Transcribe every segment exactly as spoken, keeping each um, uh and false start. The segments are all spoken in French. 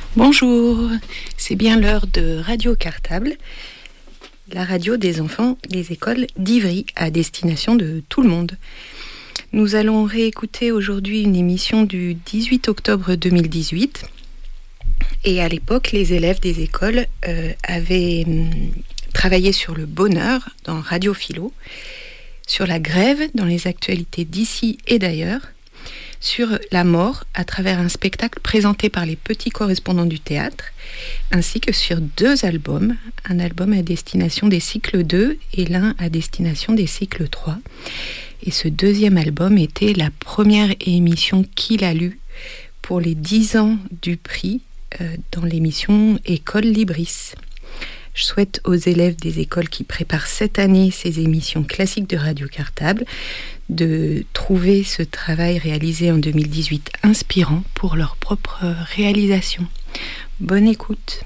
Bonjour, c'est bien l'heure de Radio Cartable, la radio des enfants des écoles d'Ivry à destination de tout le monde. Nous allons réécouter aujourd'hui une émission du dix-huit octobre deux mille dix-huit. Et à l'époque, les élèves des écoles euh, avaient hum, travaillé sur le bonheur dans Radio Philo, sur la grève dans les actualités d'ici et d'ailleurs, sur la mort à travers un spectacle présenté par les petits correspondants du théâtre, ainsi que sur deux albums, un album à destination des cycles deux et l'un à destination des cycles trois. Et ce deuxième album était la première émission qu'il a lue pour les dix ans du prix euh, dans l'émission École Libris. Je souhaite aux élèves des écoles qui préparent cette année ces émissions classiques de Radio Cartable de trouver ce travail réalisé en deux mille dix-huit inspirant pour leur propre réalisation. Bonne écoute.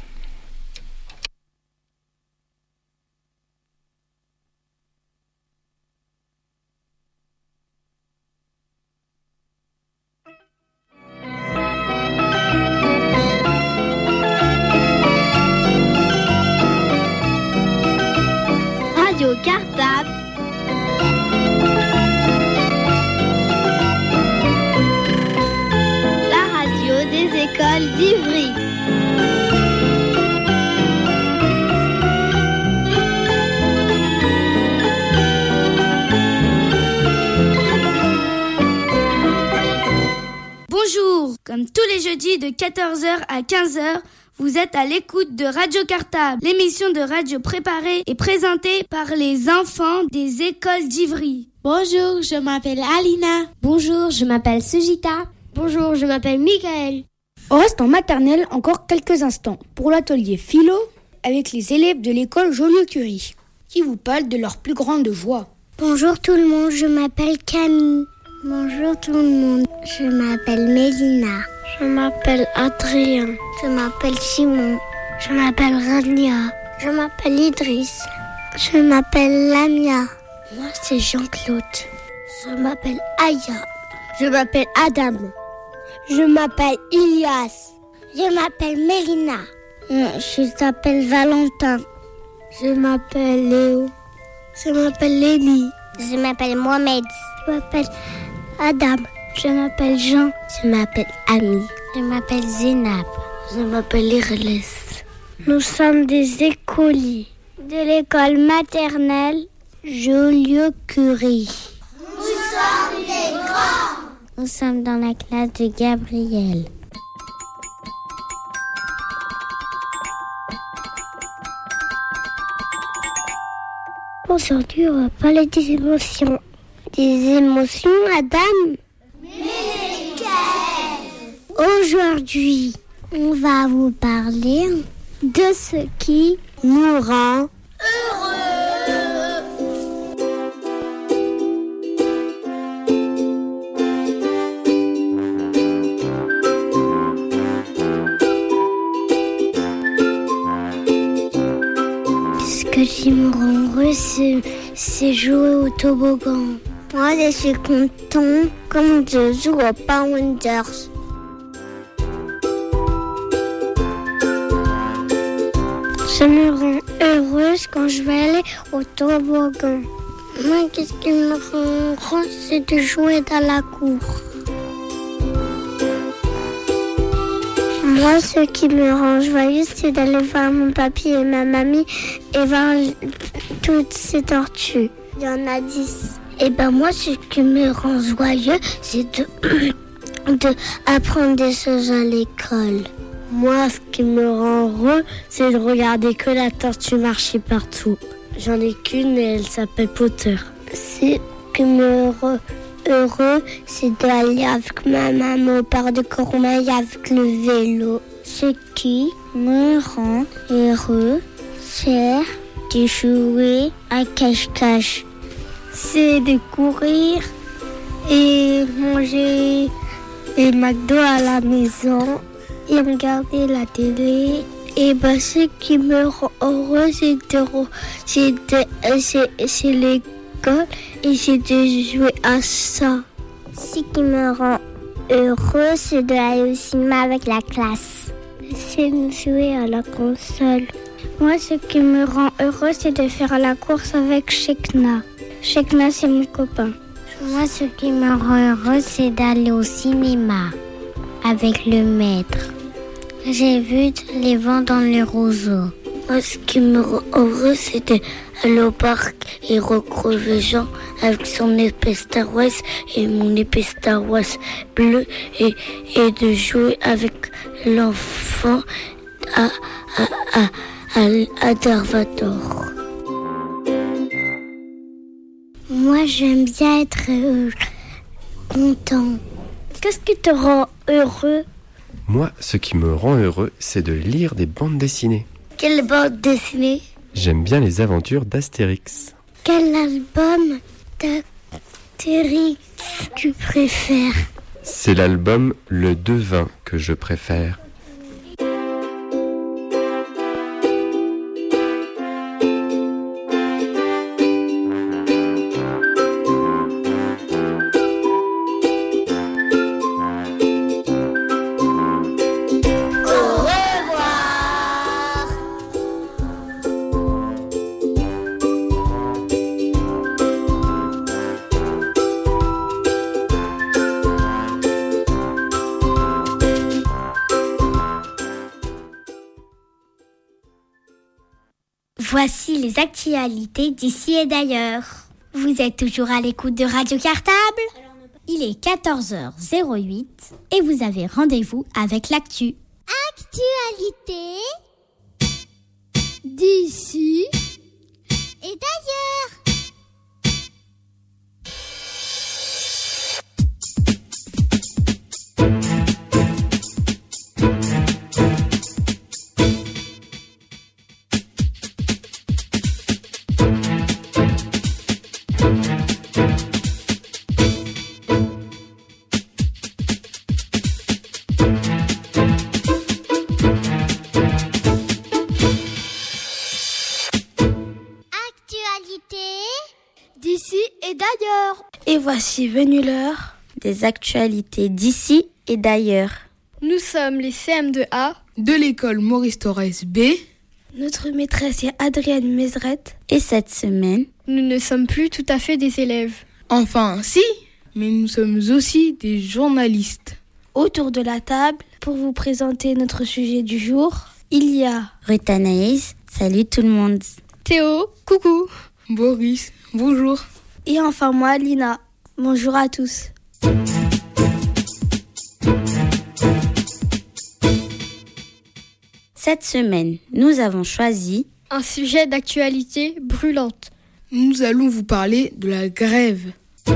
Radio Cartable. La radio des écoles d'Ivry. Bonjour, comme tous les jeudis de quatorze heures à quinze heures, vous êtes à l'écoute de Radio Cartable, l'émission de radio préparée et présentée par les enfants des écoles d'Ivry. Bonjour, je m'appelle Alina. Bonjour, je m'appelle Sujita. Bonjour, je m'appelle Michael. On reste en maternelle encore quelques instants pour l'atelier philo avec les élèves de l'école Joliot-Curie qui vous parlent de leur plus grande joie. Bonjour tout le monde, je m'appelle Camille. Bonjour tout le monde, je m'appelle Mélina. Je m'appelle Adrien. Je m'appelle Simon. Je m'appelle Rania. Je m'appelle Idriss. Je m'appelle Lamia. Moi, c'est Jean-Claude. Je m'appelle Aya. Je m'appelle Adam. Je m'appelle Ilias. Je m'appelle Mélina. Je m'appelle Valentin. Je m'appelle Léo. Je m'appelle Lénie. Je m'appelle Mohamed. Je m'appelle Adam. Je m'appelle Jean. Je m'appelle Ami. Je m'appelle Zénab. Je m'appelle Irles. Nous sommes des écoliers de l'école maternelle Joliot-Curie. Nous sommes des grands. Nous sommes dans la classe de Gabriel. Aujourd'hui, on va parler des émotions. Des émotions, Adam? Mais quelles? Aujourd'hui, on va vous parler de ce qui nous rend heureux. Ce qui me rend heureux, c'est, c'est jouer au toboggan. Moi, je suis content quand je joue aux Power Rangers. Ça me rend heureuse quand je vais aller au toboggan. Moi, qu'est-ce qui me rend heureuse, c'est de jouer dans la cour. Moi, ce qui me rend joyeuse, c'est d'aller voir mon papy et ma mamie et voir toutes ces tortues. Il y en a dix. Et ben moi, ce qui me rend joyeux, c'est de, de apprendre des choses à l'école. Moi, ce qui me rend heureux, c'est de regarder que la tortue marcher partout. J'en ai qu'une et elle s'appelle Potter. Ce qui me rend heureux, c'est d'aller avec ma maman au parc de Courmayeur avec le vélo. Ce qui me rend heureux, c'est de jouer à cache-cache. C'est de courir et manger des McDo à la maison et regarder la télé. Et ben, ce qui me rend heureux, c'est, de, c'est, de, c'est, c'est l'école et c'est de jouer à ça. Ce qui me rend heureux, c'est d'aller au cinéma avec la classe. c'est de jouer à la console. Moi, ce qui me rend heureux, c'est de faire la course avec Shekna. Shekna, c'est mon copain. Moi, ce qui me rend heureux, c'est d'aller au cinéma avec le maître. J'ai vu les vents dans les roseaux. Moi, ce qui me rend heureux, c'est d'aller au parc et recroiser Jean avec son épée Star Wars et mon épée Star Wars bleue et, et de jouer avec l'enfant à, à, à, à, à Darvador. Moi, j'aime bien être euh, content. Qu'est-ce qui te rend heureux ? Moi, ce qui me rend heureux, c'est de lire des bandes dessinées. Quelle bande dessinée ? J'aime bien les aventures d'Astérix. Quel album d'Astérix tu préfères ? C'est l'album Le Devin que je préfère. Voici les actualités d'ici et d'ailleurs. Vous êtes toujours à l'écoute de Radio Cartable ? Il est quatorze heures zéro huit et vous avez rendez-vous avec l'actu. Actualité d'ici et d'ailleurs. D'ici et d'ailleurs. Et voici venue l'heure des actualités d'ici et d'ailleurs. Nous sommes les C M deux A de l'école Maurice Thorez B. Notre maîtresse est Adrienne Mézret. Et cette semaine, nous ne sommes plus tout à fait des élèves. Enfin, si, mais nous sommes aussi des journalistes. Autour de la table, pour vous présenter notre sujet du jour, il y a Ruth Anaïs, salut tout le monde. Théo, coucou. Boris, bonjour. Et enfin moi, Lina. Bonjour à tous. Cette semaine, nous avons choisi un sujet d'actualité brûlante. Nous allons vous parler de la grève.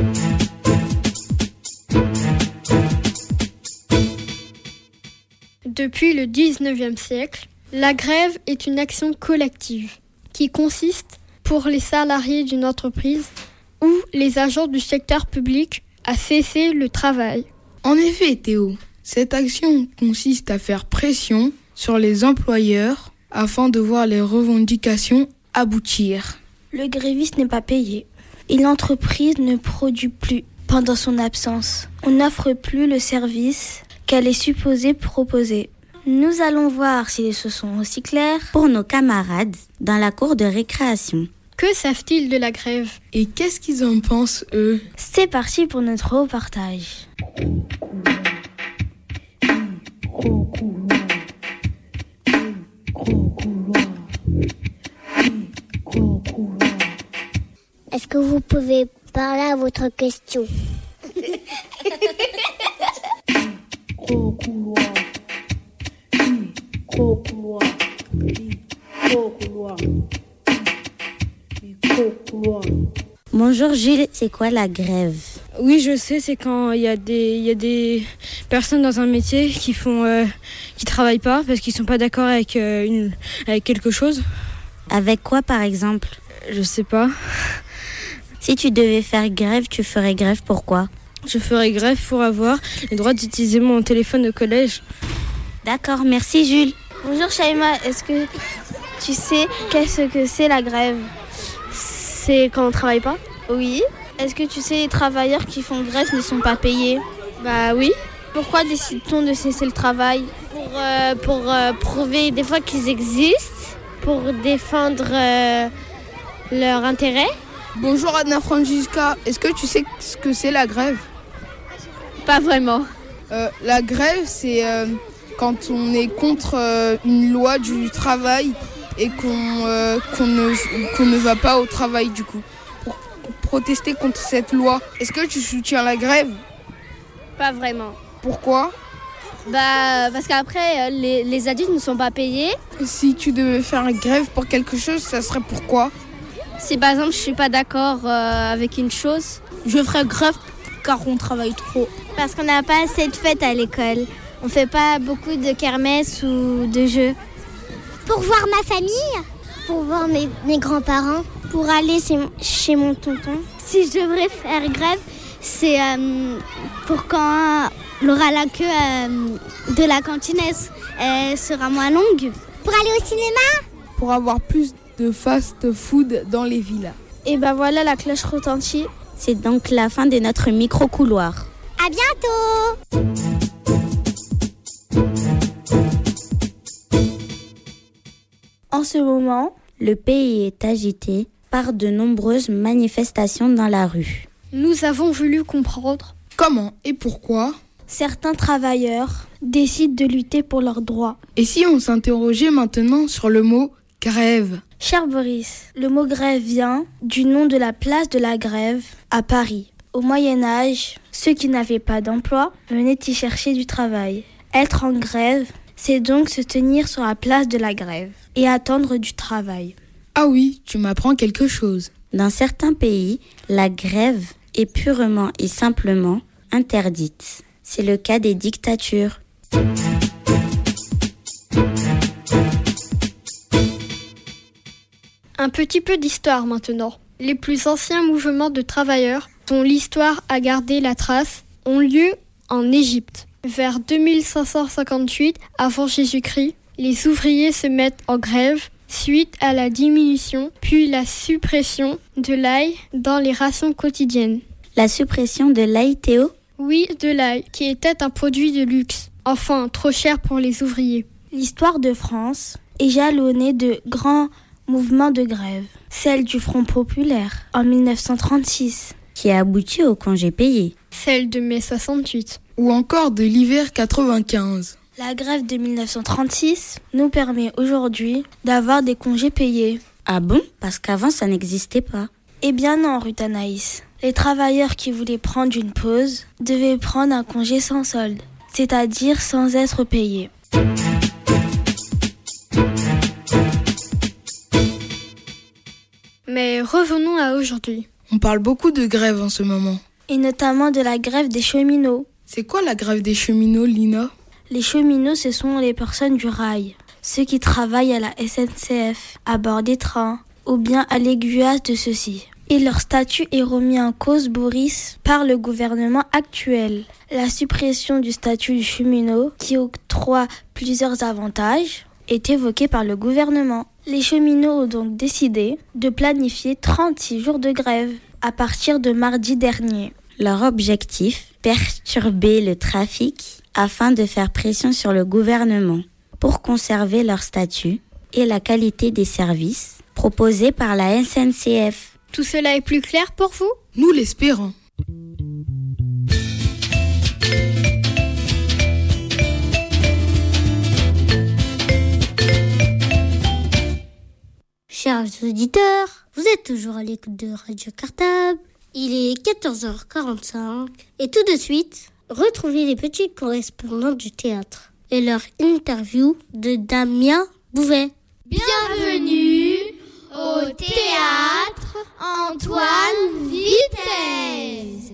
Depuis le dix-neuvième siècle, la grève est une action collective qui consiste pour les salariés d'une entreprise ou les agents du secteur public à cesser le travail. En effet, Théo, cette action consiste à faire pression sur les employeurs afin de voir les revendications aboutir. Le gréviste n'est pas payé et l'entreprise ne produit plus pendant son absence. On n'offre plus le service qu'elle est supposée proposer. Nous allons voir si les choses sont aussi claires pour nos camarades dans la cour de récréation. Que savent-ils de la grève ? Et qu'est-ce qu'ils en pensent, eux ? C'est parti pour notre reportage. Est-ce que vous pouvez parler à votre question ? Bonjour Jules, c'est quoi la grève ? Oui, je sais, c'est quand il y a des il y a des personnes dans un métier qui font euh, qui travaillent pas parce qu'ils sont pas d'accord avec euh, une avec quelque chose. Avec quoi par exemple ? Je sais pas. Si tu devais faire grève, tu ferais grève pourquoi ? Je ferais grève pour avoir le droit d'utiliser mon téléphone au collège. D'accord, merci Jules. Bonjour Shaima, est-ce que tu sais qu'est-ce que c'est la grève ? C'est quand on travaille pas ? Oui. Est-ce que tu sais les travailleurs qui font grève ne sont pas payés ? Bah oui. Pourquoi décide-t-on de cesser le travail ? Pour, euh, pour euh, prouver des fois qu'ils existent, pour défendre euh, leurs intérêts. Bonjour Anna Francisca, est-ce que tu sais ce que c'est la grève ? Pas vraiment. Euh, la grève, c'est euh, quand on est contre euh, une loi du travail et qu'on, euh, qu'on, ne, qu'on ne va pas au travail du coup. Pour protester contre cette loi, est-ce que tu soutiens la grève ? Pas vraiment. Pourquoi ? Bah, parce qu'après, les, les adultes ne sont pas payés. Si tu devais faire une grève pour quelque chose, ça serait pourquoi ? Si par exemple je suis pas d'accord euh, avec une chose, je ferais grève car on travaille trop. Parce qu'on n'a pas assez de fêtes à l'école. On fait pas beaucoup de kermesses ou de jeux. Pour voir ma famille, pour voir mes, mes grands-parents, pour aller chez, chez mon tonton. Si je devrais faire grève, c'est euh, pour quand l'aura la queue euh, de la cantine, elle, elle sera moins longue. Pour aller au cinéma ? Pour avoir plus de fast-food dans les villas. Et ben voilà, la cloche retentit. C'est donc la fin de notre micro-couloir. À bientôt! En ce moment, le pays est agité par de nombreuses manifestations dans la rue. Nous avons voulu comprendre comment et pourquoi certains travailleurs décident de lutter pour leurs droits. Et si on s'interrogeait maintenant sur le mot grève ? Cher Boris, le mot grève vient du nom de la place de la Grève à Paris. Au Moyen-Âge, ceux qui n'avaient pas d'emploi venaient y chercher du travail. Être en grève, c'est donc se tenir sur la place de la Grève et attendre du travail. Ah oui, tu m'apprends quelque chose. Dans certains pays, la grève est purement et simplement interdite. C'est le cas des dictatures. Un petit peu d'histoire maintenant. Les plus anciens mouvements de travailleurs, dont l'histoire a gardé la trace, ont lieu en Égypte. Vers deux mille cinq cent cinquante-huit avant Jésus-Christ, les ouvriers se mettent en grève suite à la diminution puis la suppression de l'ail dans les rations quotidiennes. La suppression de l'ail, Théo ? Oui, de l'ail, qui était un produit de luxe. Enfin, trop cher pour les ouvriers. L'histoire de France est jalonnée de grands mouvements de grève. Celle du Front populaire en dix-neuf cent trente-six. Qui a abouti au congé payé. Celle de mai soixante-huit. Ou encore de l'hiver quatre-vingt-quinze. La grève de dix-neuf cent trente-six nous permet aujourd'hui d'avoir des congés payés. Ah bon ? Parce qu'avant ça n'existait pas. Eh bien non, Ruth Anaïs. Les travailleurs qui voulaient prendre une pause devaient prendre un congé sans solde, c'est-à-dire sans être payés. Mais revenons à aujourd'hui. On parle beaucoup de grève en ce moment. Et notamment de la grève des cheminots. C'est quoi la grève des cheminots, Lina ? Les cheminots, ce sont les personnes du rail. Ceux qui travaillent à la S N C F, à bord des trains, ou bien à l'aiguillage de ceux-ci. Et leur statut est remis en cause, Boris, par le gouvernement actuel. La suppression du statut du cheminot, qui octroie plusieurs avantages, est évoquée par le gouvernement. Les cheminots ont donc décidé de planifier trente-six jours de grève à partir de mardi dernier. Leur objectif, perturber le trafic afin de faire pression sur le gouvernement pour conserver leur statut et la qualité des services proposés par la S N C F. Tout cela est plus clair pour vous ? Nous l'espérons. Chers auditeurs, vous êtes toujours à l'écoute de Radio Cartable. Il est quatorze heures quarante-cinq et tout de suite, retrouvez les petits correspondants du théâtre et leur interview de Damien Bouvet. Bienvenue au théâtre Antoine Vitesse.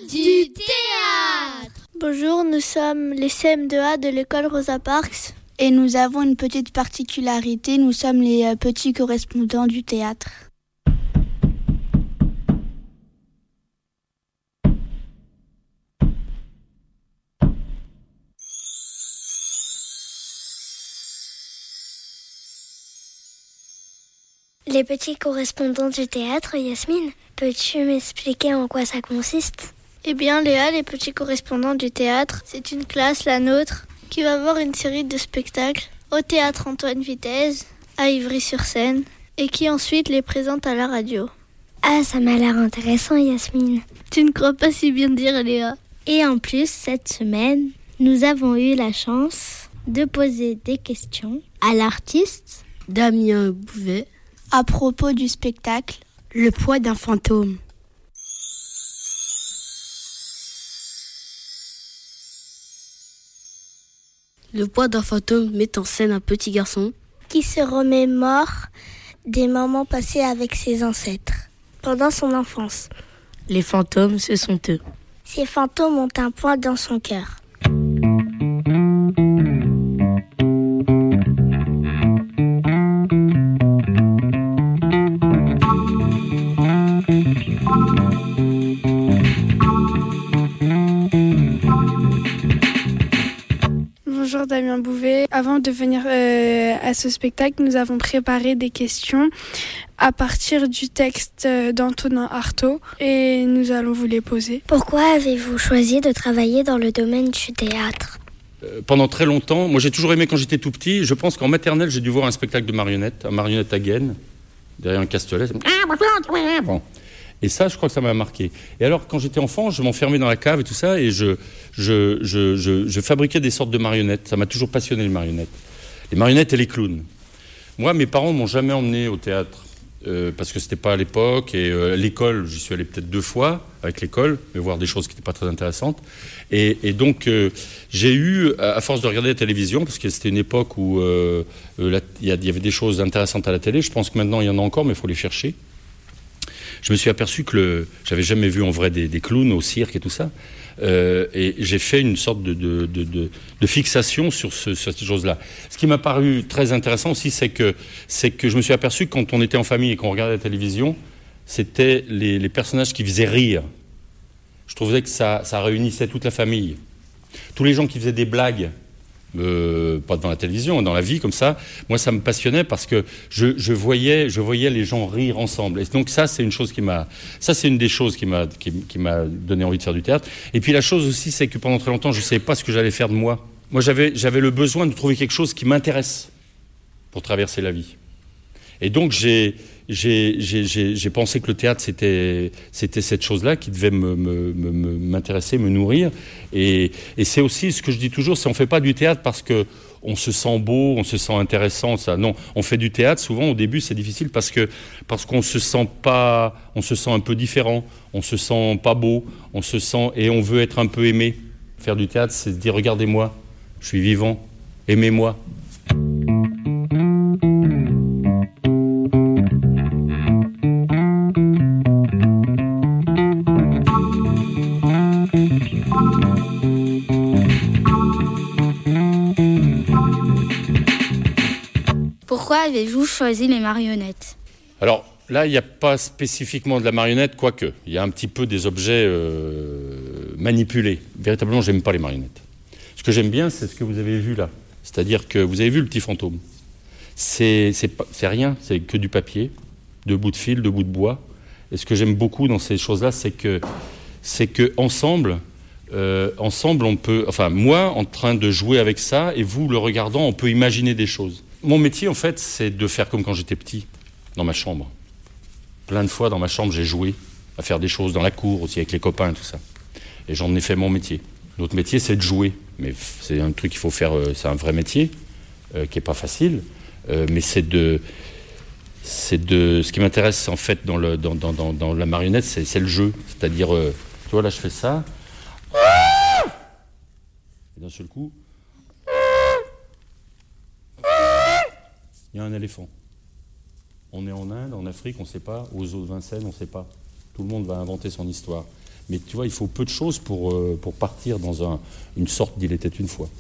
du théâtre. Bonjour, nous sommes les C M deux A de l'école Rosa Parks. Et nous avons une petite particularité, nous sommes les euh, petits correspondants du théâtre. Les petits correspondants du théâtre, Yasmine, peux-tu m'expliquer en quoi ça consiste ? Eh bien, Léa, les petits correspondants du théâtre, c'est une classe, la nôtre, qui va voir une série de spectacles au théâtre Antoine Vitesse, à Ivry-sur-Seine, et qui ensuite les présente à la radio. Ah, ça m'a l'air intéressant, Yasmine. Tu ne crois pas si bien dire, Léa. Et en plus, cette semaine, nous avons eu la chance de poser des questions à l'artiste Damien Bouvet à propos du spectacle Le poids d'un fantôme. Le poids d'un fantôme met en scène un petit garçon qui se remémore des moments passés avec ses ancêtres pendant son enfance. Les fantômes, ce sont eux. Ces fantômes ont un poids dans son cœur. Bonjour Damien Bouvet. Avant de venir euh, à ce spectacle, nous avons préparé des questions à partir du texte d'Antonin Artaud et nous allons vous les poser. Pourquoi avez-vous choisi de travailler dans le domaine du théâtre ? euh, Pendant très longtemps, moi j'ai toujours aimé quand j'étais tout petit. Je pense qu'en maternelle, j'ai dû voir un spectacle de marionnettes, un marionnette à gaine, derrière un castelet. Bon. Et ça, je crois que ça m'a marqué. Et alors, quand j'étais enfant, je m'enfermais dans la cave et tout ça, et je, je, je, je, je fabriquais des sortes de marionnettes. Ça m'a toujours passionné, les marionnettes. Les marionnettes et les clowns. Moi, mes parents m'ont jamais emmené au théâtre, euh, parce que c'était pas à l'époque, et euh, à l'école, j'y suis allé peut-être deux fois, avec l'école, mais voir des choses qui n'étaient pas très intéressantes. Et, et donc, euh, j'ai eu, à force de regarder la télévision, parce que c'était une époque où euh, il y, y avait des choses intéressantes à la télé, je pense que maintenant, il y en a encore, mais il faut les chercher. Je me suis aperçu que le, j'avais jamais vu en vrai des, des clowns au cirque et tout ça, euh, et j'ai fait une sorte de, de, de, de, de fixation sur, ce, sur cette chose-là. Ce qui m'a paru très intéressant aussi, c'est que, c'est que je me suis aperçu que quand on était en famille et qu'on regardait la télévision, c'était les, les personnages qui faisaient rire. Je trouvais que ça, ça réunissait toute la famille. Tous les gens qui faisaient des blagues, Euh, pas devant la télévision, dans la vie comme ça, moi ça me passionnait parce que je, je voyais, je voyais les gens rire ensemble. Et donc ça c'est une chose qui m'a, ça c'est une des choses qui m'a, qui, qui m'a donné envie de faire du théâtre. Et puis la chose aussi, c'est que pendant très longtemps, je savais pas ce que j'allais faire de moi. Moi j'avais, j'avais le besoin de trouver quelque chose qui m'intéresse pour traverser la vie. Et donc j'ai, j'ai, j'ai, j'ai, j'ai pensé que le théâtre c'était, c'était cette chose-là qui devait me, me, me, m'intéresser, me nourrir. Et, et c'est aussi ce que je dis toujours, c'est on fait pas du théâtre parce que on se sent beau, on se sent intéressant, ça. Non, on fait du théâtre. Souvent au début c'est difficile parce que parce qu'on se sent pas, on se sent un peu différent, on se sent pas beau, on se sent et on veut être un peu aimé. Faire du théâtre, c'est se dire regardez-moi, je suis vivant, aimez-moi. Pourquoi avez-vous choisi les marionnettes ? Alors là, il n'y a pas spécifiquement de la marionnette, quoique. Il y a un petit peu des objets euh, manipulés. Véritablement, j'aime pas les marionnettes. Ce que j'aime bien, c'est ce que vous avez vu là. C'est-à-dire que vous avez vu le petit fantôme. C'est, c'est, pas, c'est rien, c'est que du papier, deux bouts de fil, deux bouts de bois. Et ce que j'aime beaucoup dans ces choses-là, c'est que, c'est que ensemble, euh, ensemble, on peut, enfin moi, en train de jouer avec ça, et vous, le regardant, on peut imaginer des choses. Mon métier, en fait, c'est de faire comme quand j'étais petit, dans ma chambre. Plein de fois, dans ma chambre, j'ai joué à faire des choses dans la cour, aussi avec les copains, tout ça. Et j'en ai fait mon métier. Notre métier, c'est de jouer. Mais c'est un truc qu'il faut faire, euh, c'est un vrai métier, euh, qui n'est pas facile. Euh, mais c'est de... C'est de... Ce qui m'intéresse, en fait, dans, le, dans, dans, dans, dans la marionnette, c'est, c'est le jeu. C'est-à-dire, euh, tu vois, là, je fais ça. Et d'un seul coup... Il y a un éléphant. On est en Inde, en Afrique, on ne sait pas. Aux eaux de Vincennes, on ne sait pas. Tout le monde va inventer son histoire. Mais tu vois, il faut peu de choses pour, euh, pour partir dans un, une sorte d'Il était une fois.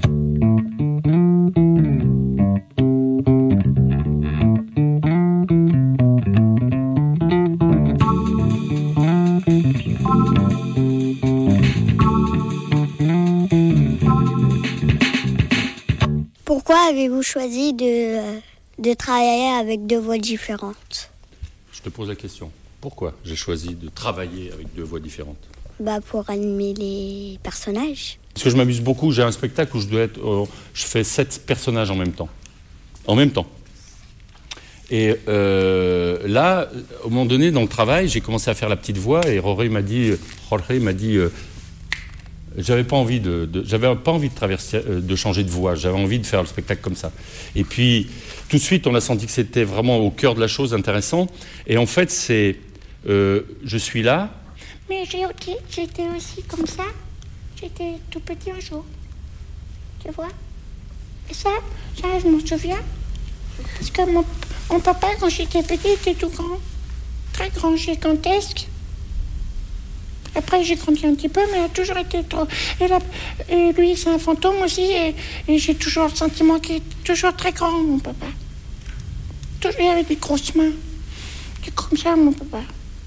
Pourquoi avez-vous choisi de, de travailler avec deux voix différentes ? Je te pose la question. Pourquoi j'ai choisi de travailler avec deux voix différentes ? Bah pour animer les personnages. Parce que je m'amuse beaucoup. J'ai un spectacle où je dois être, euh, je fais sept personnages en même temps. En même temps. Et euh, là, au moment donné, dans le travail, j'ai commencé à faire la petite voix et Jorge m'a dit, Jorge m'a dit, euh, j'avais pas envie de, de, j'avais pas envie de traverser, euh, de changer de voix. J'avais envie de faire le spectacle comme ça. Et puis, tout de suite, on a senti que c'était vraiment au cœur de la chose, intéressant. Et en fait, c'est, euh, je suis là. Mais j'ai, j'étais aussi comme ça. J'étais tout petit un jour. Tu vois ? Et ça, ça, je m'en souviens. Parce que mon, mon papa, quand j'étais petit, était tout grand. Très grand, gigantesque. Après, j'ai grandi un petit peu, mais il a toujours été trop... Et, là, et lui, c'est un fantôme aussi, et, et j'ai toujours le sentiment qu'il est toujours très grand, mon papa. Toujours, il avait des grosses mains. C'est comme ça, mon papa.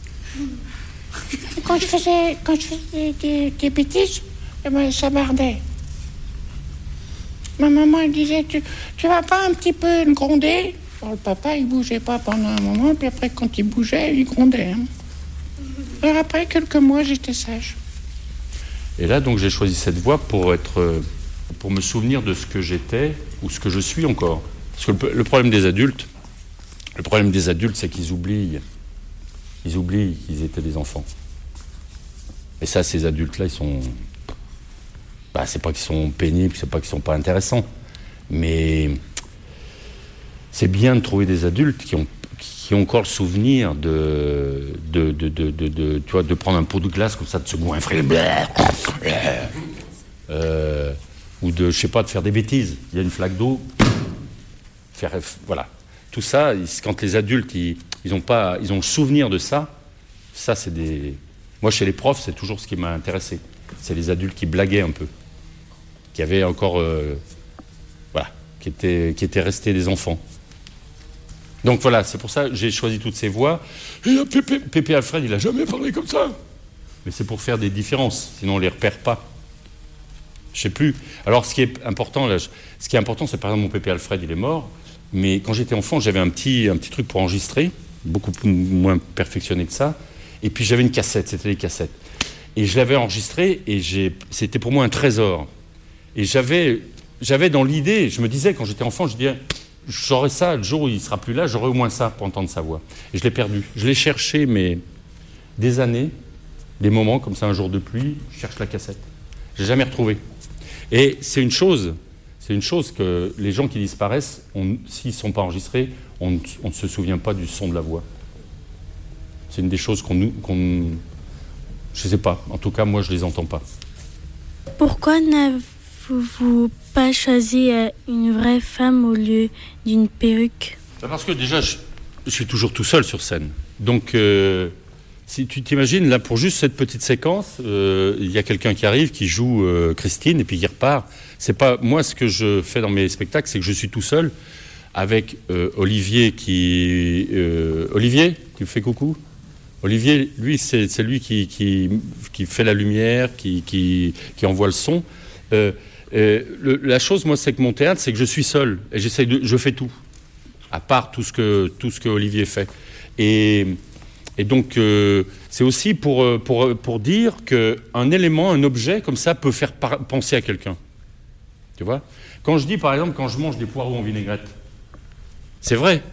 Et quand je faisais, quand je faisais des, des bêtises, eh ben, ça bardait. Ma maman, elle disait, tu, tu vas pas un petit peu le gronder ? Alors, le papa, il bougeait pas pendant un moment, puis après, quand il bougeait, il grondait. Hein. Alors après quelques mois, j'étais sage. Et là, donc, j'ai choisi cette voie pour être, pour me souvenir de ce que j'étais ou ce que je suis encore. Parce que le, le problème des adultes, le problème des adultes, c'est qu'ils oublient, ils oublient qu'ils étaient des enfants. Et ça, ces adultes-là, ils sont, bah, c'est pas qu'ils sont pénibles, c'est pas qu'ils sont pas intéressants, mais c'est bien de trouver des adultes qui ont qui ont encore le souvenir de, de, de, de, de, de, tu vois, de prendre un pot de glace comme ça, de se goinfrer, euh, ou de, je sais pas, de faire des bêtises. Il y a une flaque d'eau, faire, voilà. Tout ça, quand les adultes, ils, ils ont pas, ils ont le souvenir de ça, ça c'est des... Moi, chez les profs, c'est toujours ce qui m'a intéressé. C'est les adultes qui blaguaient un peu, qui avaient encore, euh, voilà, qui étaient, qui étaient restés des enfants. Donc voilà, c'est pour ça que j'ai choisi toutes ces voix. Et Pépé, Pépé Alfred, il n'a jamais parlé comme ça. Mais c'est pour faire des différences, sinon on ne les repère pas. Je ne sais plus. Alors ce qui est important, là, ce qui est important, c'est par exemple mon Pépé Alfred, il est mort. Mais quand j'étais enfant, j'avais un petit, un petit truc pour enregistrer, beaucoup moins perfectionné que ça. Et puis j'avais une cassette, c'était les cassettes. Et je l'avais enregistré et j'ai, c'était pour moi un trésor. Et j'avais, j'avais dans l'idée, je me disais quand j'étais enfant, je disais... J'aurais ça, le jour où il ne sera plus là, j'aurais au moins ça pour entendre sa voix. Et je l'ai perdu. Je l'ai cherché, mais des années, des moments comme ça, un jour de pluie, je cherche la cassette. Je l'ai jamais retrouvée. Et c'est une chose, c'est une chose que les gens qui disparaissent, on, s'ils ne sont pas enregistrés, on, on ne se souvient pas du son de la voix. C'est une des choses qu'on... qu'on je ne sais pas. En tout cas, moi, je ne les entends pas. Pourquoi n'avez-vous pas choisi une vraie femme au lieu d'une perruque ? Parce que déjà, je, je suis toujours tout seul sur scène. Donc, euh, si tu t'imagines, là, pour juste cette petite séquence, euh, il y a quelqu'un qui arrive, qui joue euh, Christine, et puis qui repart. C'est pas moi, ce que je fais dans mes spectacles, c'est que je suis tout seul avec euh, Olivier qui... Euh, Olivier, tu me fais coucou ? Olivier, lui, c'est, c'est lui qui, qui, qui fait la lumière, qui, qui, qui envoie le son. Euh, Euh, le, la chose, moi, c'est que mon théâtre, c'est que je suis seul et j'essaye de, je fais tout, à part tout ce que tout ce que Olivier fait. Et, et donc, euh, c'est aussi pour pour pour dire que un élément, un objet comme ça peut faire par, penser à quelqu'un. Tu vois ? Quand je dis, par exemple, quand je mange des poireaux en vinaigrette, c'est vrai.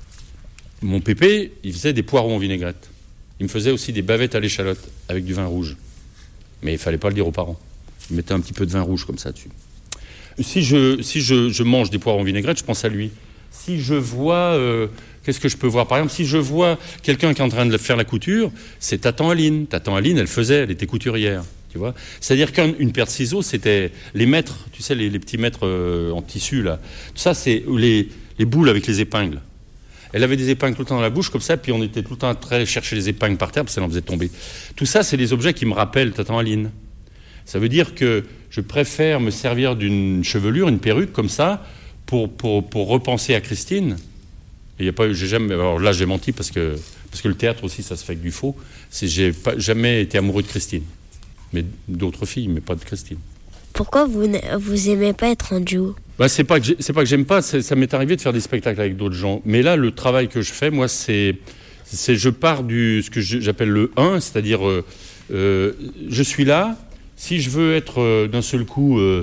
Mon pépé, il faisait des poireaux en vinaigrette. Il me faisait aussi des bavettes à l'échalote avec du vin rouge, mais il fallait pas le dire aux parents. Je mettais un petit peu de vin rouge comme ça dessus. Si je, si je, je mange des poireaux en vinaigrette, je pense à lui. Si je vois... Euh, qu'est-ce que je peux voir ? Par exemple, si je vois quelqu'un qui est en train de faire la couture, c'est Tatan Aline. Tatan Aline, elle faisait, elle était couturière. Tu vois ? C'est-à-dire qu'une paire de ciseaux, c'était les mètres, tu sais, les, les petits mètres euh, en tissu, là. Tout ça, c'est les, les boules avec les épingles. Elle avait des épingles tout le temps dans la bouche, comme ça, puis on était tout le temps à traiter, chercher les épingles par terre, parce qu'elle en faisait tomber. Tout ça, c'est des objets qui me rappellent Tatan Aline. Ça veut dire que je préfère me servir d'une chevelure, une perruque, comme ça, pour, pour, pour repenser à Christine. Et y a pas, j'ai jamais, alors là, j'ai menti, parce que, parce que le théâtre aussi, ça se fait avec du faux. C'est, j'ai pas, jamais été amoureux de Christine. Mais d'autres filles, mais pas de Christine. Pourquoi vous vous aimez pas être en duo? Bah, c'est pas que j'ai, c'est pas que j'aime pas, c'est, ça m'est arrivé de faire des spectacles avec d'autres gens. Mais là, le travail que je fais, moi, c'est, c'est je pars du ce que j'appelle le un, c'est-à-dire euh, euh, je suis là. Si je veux être euh, d'un seul coup euh,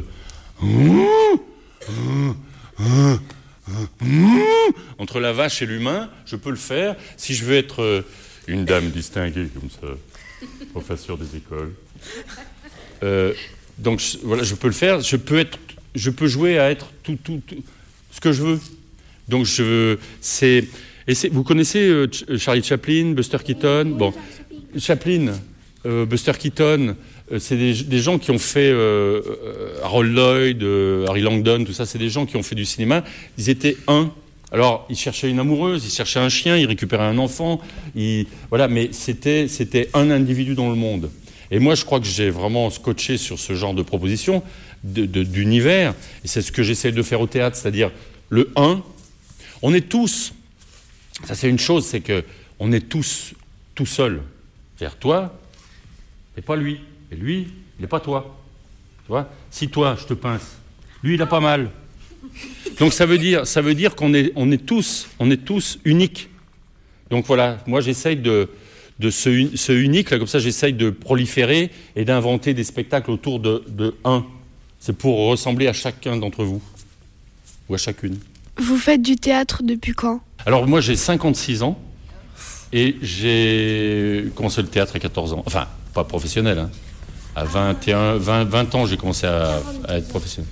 entre la vache et l'humain, je peux le faire. Si je veux être euh, une dame distinguée comme ça, professeur des écoles. Euh, donc je, voilà, je peux le faire. Je peux être, je peux jouer à être tout, tout, tout ce que je veux. Donc je, c'est, et c'est, vous connaissez euh, Charlie Chaplin, Buster Keaton. Bon, Chaplin, euh, Buster Keaton, euh, c'est des, des gens qui ont fait euh, Harold Lloyd, euh, Harry Langdon, tout ça. C'est des gens qui ont fait du cinéma. Ils étaient un. Alors, ils cherchaient une amoureuse, ils cherchaient un chien, ils récupéraient un enfant. Ils, voilà, mais c'était, c'était un individu dans le monde. Et moi, je crois que j'ai vraiment scotché sur ce genre de proposition, de, de, d'univers. Et c'est ce que j'essaie de faire au théâtre, c'est-à-dire le un. On est tous, ça c'est une chose, c'est qu'on est tous tout seuls. C'est-à-dire toi, t'es pas lui. Et lui, il n'est pas toi. Tu vois ? Si toi, je te pince, lui, il a pas mal. Donc ça veut dire, ça veut dire qu'on est, on est tous, on est tous uniques. Donc voilà, moi j'essaye de... de ce, ce unique, là, comme ça j'essaye de proliférer et d'inventer des spectacles autour de, de un. C'est pour ressembler à chacun d'entre vous, ou à chacune. Vous faites du théâtre depuis quand ? Alors moi j'ai cinquante-six ans, et j'ai commencé le théâtre à quatorze ans. Enfin, pas professionnel, hein. À vingt et un, vingt, vingt ans j'ai commencé à, à être professionnel.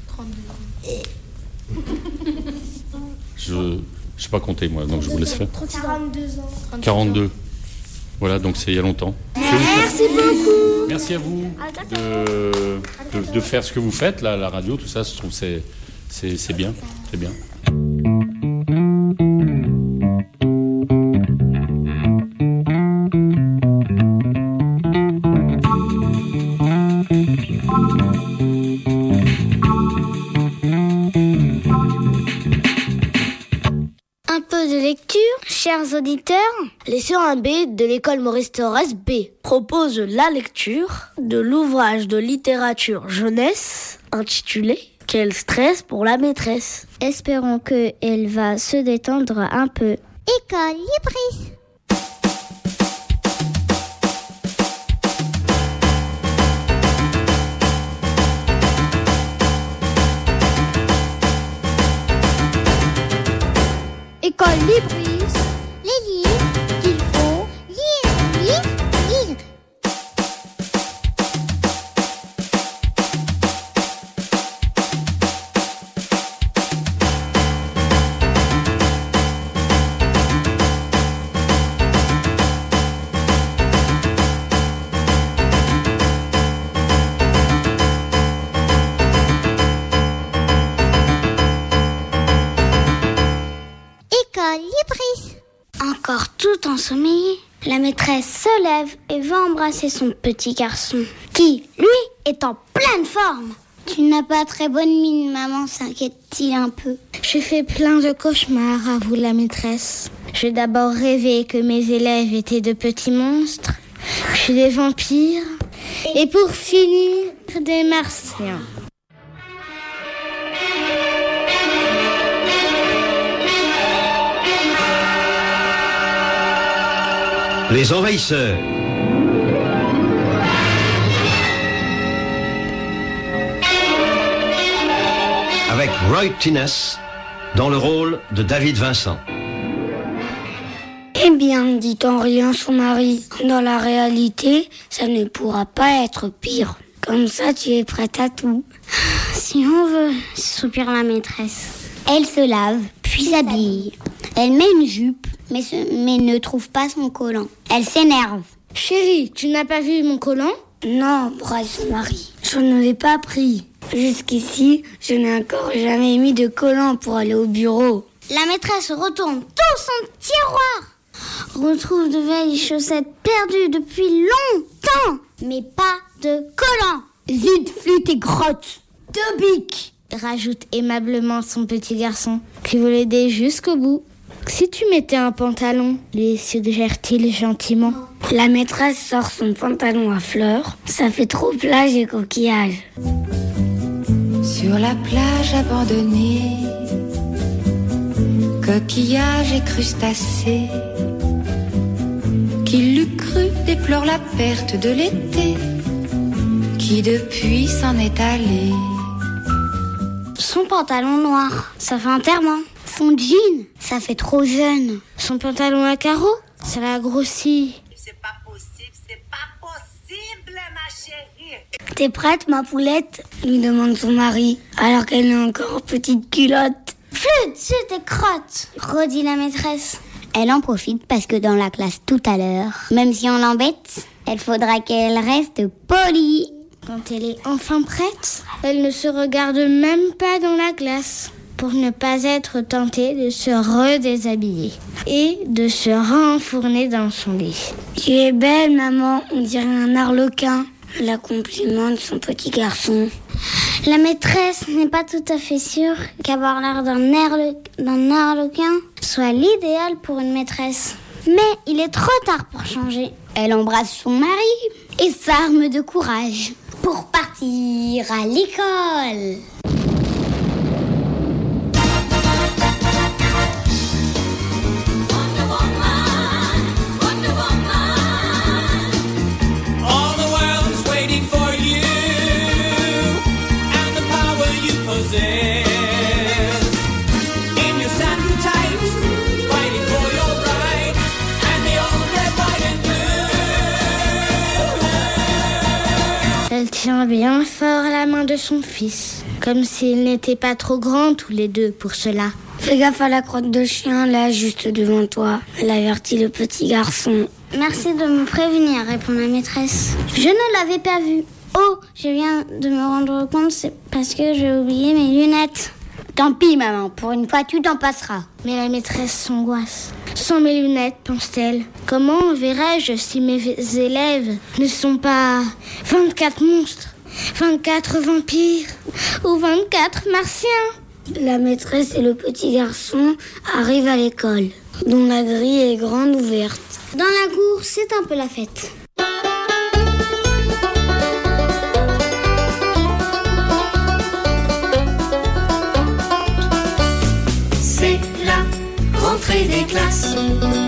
Je ne sais pas compter moi, donc je vous laisse faire. quarante-deux ans. quarante-deux. Voilà, donc c'est il y a longtemps. Merci beaucoup. Merci à vous de, de, de faire ce que vous faites, là, la radio, tout ça, je trouve que c'est, c'est, c'est bien, c'est bien. Chers auditeurs, les C un B de l'école Maurice Thorez B proposent la lecture de l'ouvrage de littérature jeunesse intitulé « Quel stress pour la maîtresse ». Espérons qu'elle va se détendre un peu. École Libris. École Libris. Les livres qu'il faut lire, lire, lire. École Libris. Encore tout ensommeillé, la maîtresse se lève et va embrasser son petit garçon, qui, lui, est en pleine forme. Tu n'as pas très bonne mine, maman, s'inquiète-t-il un peu. J'ai fait plein de cauchemars, avoue la maîtresse. J'ai d'abord rêvé que mes élèves étaient de petits monstres, puis des vampires, et pour finir, des martiens. Les envahisseurs. Avec Roy Tines dans le rôle de David Vincent. Eh bien, dit-on rien son mari, dans la réalité, ça ne pourra pas être pire. Comme ça, tu es prête à tout. Si on veut, soupire la maîtresse. Elle se lave, puis s'habille. Elle met une jupe, mais, se, mais ne trouve pas son collant. Elle s'énerve. Chérie, tu n'as pas vu mon collant ? Non, braille son mari. Je ne l'ai pas pris. Jusqu'ici, je n'ai encore jamais mis de collant pour aller au bureau. La maîtresse retourne tout son tiroir. Retrouve de vieilles chaussettes perdues depuis longtemps. Mais pas de collant. Zut, flûte et grotte. Deux bics, rajoute aimablement son petit garçon, qui veut l'aider jusqu'au bout. Si tu mettais un pantalon, lui suggère-t-il gentiment. La maîtresse sort son pantalon à fleurs. Ça fait trop plage et coquillage. Sur la plage abandonnée, coquillages et crustacés, qui l'eût cru déplore la perte de l'été, qui depuis s'en est allé. Son pantalon noir, ça fait un terment. Son jean, ça fait trop jeune. Son pantalon à carreaux, ça l'a grossi. C'est pas possible, c'est pas possible, ma chérie. T'es prête, ma poulette ? Lui demande son mari, alors qu'elle est encore petite culotte. Flûte, zut et crotte, redit la maîtresse. Elle en profite parce que dans la classe tout à l'heure, même si on l'embête, elle faudra qu'elle reste polie. Quand elle est enfin prête, elle ne se regarde même pas dans la glace pour ne pas être tentée de se redéshabiller et de se renfourner dans son lit. Tu es belle, maman, on dirait un arlequin. La complimente son petit garçon. La maîtresse n'est pas tout à fait sûre qu'avoir l'air d'un, arle... d'un arlequin soit l'idéal pour une maîtresse. Mais il est trop tard pour changer. Elle embrasse son mari et s'arme de courage pour partir à l'école. Elle tient bien fort la main de son fils, comme s'ils n'étaient pas trop grands tous les deux pour cela. Fais gaffe à la crotte de chien, là, juste devant toi. Elle avertit le petit garçon. Merci de me prévenir, répond la maîtresse. Je ne l'avais pas vu. Oh, je viens de me rendre compte, c'est parce que j'ai oublié mes lunettes. Tant pis, maman, pour une fois, tu t'en passeras. Mais la maîtresse s'angoisse. Sans mes lunettes, pense-t-elle, comment verrai-je si mes élèves ne sont pas vingt-quatre monstres, vingt-quatre vampires ou vingt-quatre martiens ? La maîtresse et le petit garçon arrivent à l'école, dont la grille est grande ouverte. Dans la cour, c'est un peu la fête. C'est la rentrée des classes.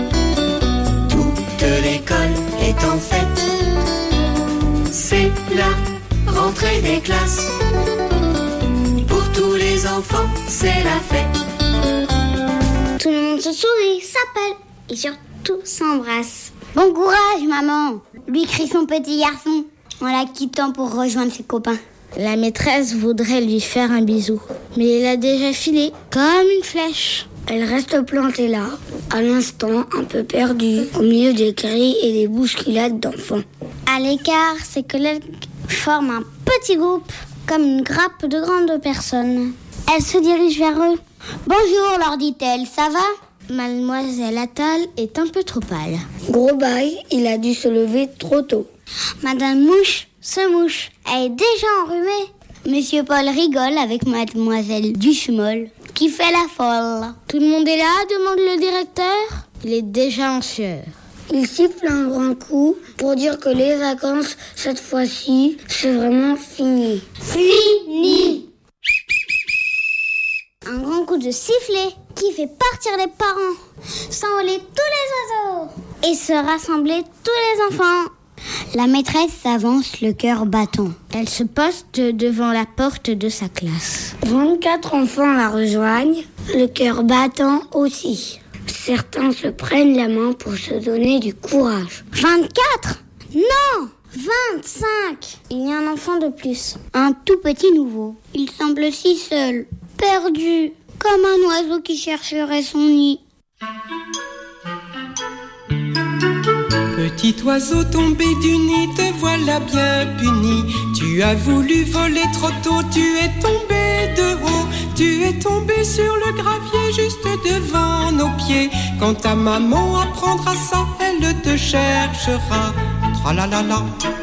Toute l'école est en fête. C'est la rentrée des classes. Pour tous les enfants, c'est la fête. Tout le monde se sourit, s'appelle et surtout s'embrasse. Bon courage, maman, lui crie son petit garçon en la quittant pour rejoindre ses copains. La maîtresse voudrait lui faire un bisou, mais elle a déjà filé comme une flèche. Elle reste plantée là, à l'instant un peu perdue, au milieu des cris et des bousculades d'enfants. À l'écart, ses collègues forment un petit groupe, comme une grappe de grandes personnes. Elle se dirige vers eux. « Bonjour, leur dit-elle, ça va ?» Mademoiselle Attal est un peu trop pâle. Gros bail, il a dû se lever trop tôt. Madame Mouche se mouche, elle est déjà enrhumée. Monsieur Paul rigole avec Mademoiselle Duchemol, qui fait la folle. Tout le monde est là, demande le directeur. Il est déjà en sueur. Il siffle un grand coup pour dire que les vacances, cette fois-ci, c'est vraiment fini. Fini! Un grand coup de sifflet qui fait partir les parents, s'envoler tous les oiseaux et se rassembler tous les enfants. La maîtresse s'avance le cœur battant. Elle se poste devant la porte de sa classe. vingt-quatre enfants la rejoignent, le cœur battant aussi. Certains se prennent la main pour se donner du courage. vingt-quatre ? Non ! vingt-cinq ! Il y a un enfant de plus, un tout petit nouveau. Il semble si seul, perdu, comme un oiseau qui chercherait son nid. Petit oiseau tombé du nid, te voilà bien puni. Tu as voulu voler trop tôt, tu es tombé de haut. Tu es tombé sur le gravier juste devant nos pieds. Quand ta maman apprendra ça, elle te cherchera. Tra-la-la-la.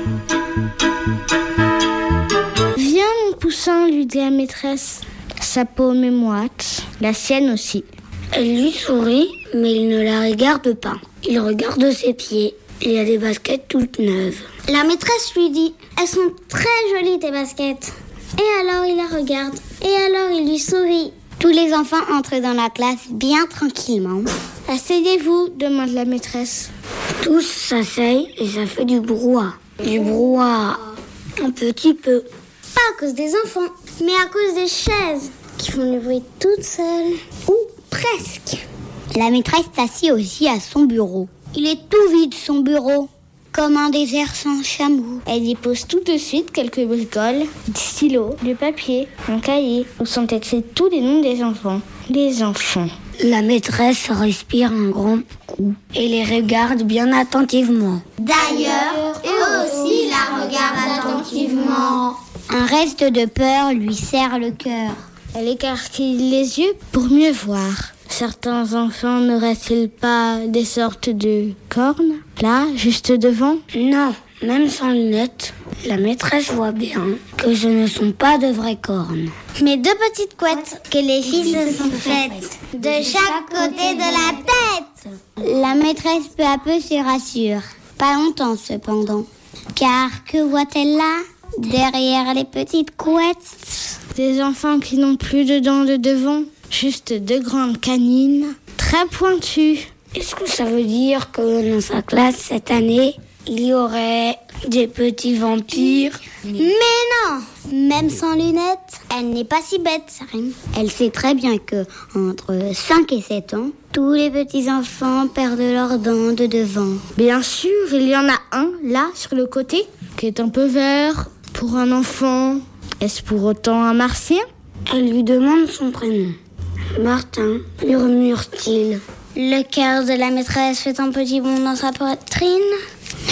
Viens mon poussin, lui dit la maîtresse. Sa paume est moite, la sienne aussi. Elle lui sourit, mais il ne la regarde pas. Il regarde ses pieds. Il y a des baskets toutes neuves. La maîtresse lui dit « Elles sont très jolies tes baskets ». Et alors il la regarde. Et alors il lui sourit. Tous les enfants entrent dans la classe bien tranquillement. « Asseyez-vous » demande la maîtresse. Tous s'asseyent et ça fait du brouhaha. Du brouhaha, un petit peu. Pas à cause des enfants, mais à cause des chaises qui font du bruit toutes seules. Ou presque. La maîtresse s'assied aussi à son bureau. Il est tout vide son bureau, comme un désert sans chameau. Elle y pose tout de suite quelques bricoles, des stylos, du papier, un cahier, où sont écrits tous les noms des enfants. Les enfants. La maîtresse respire un grand coup et les regarde bien attentivement. D'ailleurs, eux aussi la regardent attentivement. Un reste de peur lui serre le cœur. Elle écarquille les yeux pour mieux voir. Certains enfants n'auraient-ils pas des sortes de cornes, là, juste devant ? Non, même sans lunettes, la maîtresse voit bien que ce ne sont pas de vraies cornes. Mais deux petites couettes que les filles se sont faites, de chaque côté de la tête. La maîtresse peu à peu se rassure. Pas longtemps cependant. Car que voit-elle là ? Derrière les petites couettes, des enfants qui n'ont plus de dents de devant, juste deux grandes canines, très pointues. Est-ce que ça veut dire que dans sa classe cette année, il y aurait des petits vampires ? Mais non ! Même sans lunettes, elle n'est pas si bête, ça rime. Elle sait très bien que entre cinq et sept ans, tous les petits enfants perdent leurs dents de devant. Bien sûr, il y en a un, là, sur le côté, qui est un peu vert. Pour un enfant, est-ce pour autant un martien ? Elle lui demande son prénom. Martin, murmure-t-il. Le cœur de la maîtresse fait un petit bond dans sa poitrine. Martien ?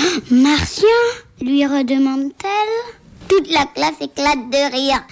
Lui redemande-t-elle. Toute la classe éclate de rire.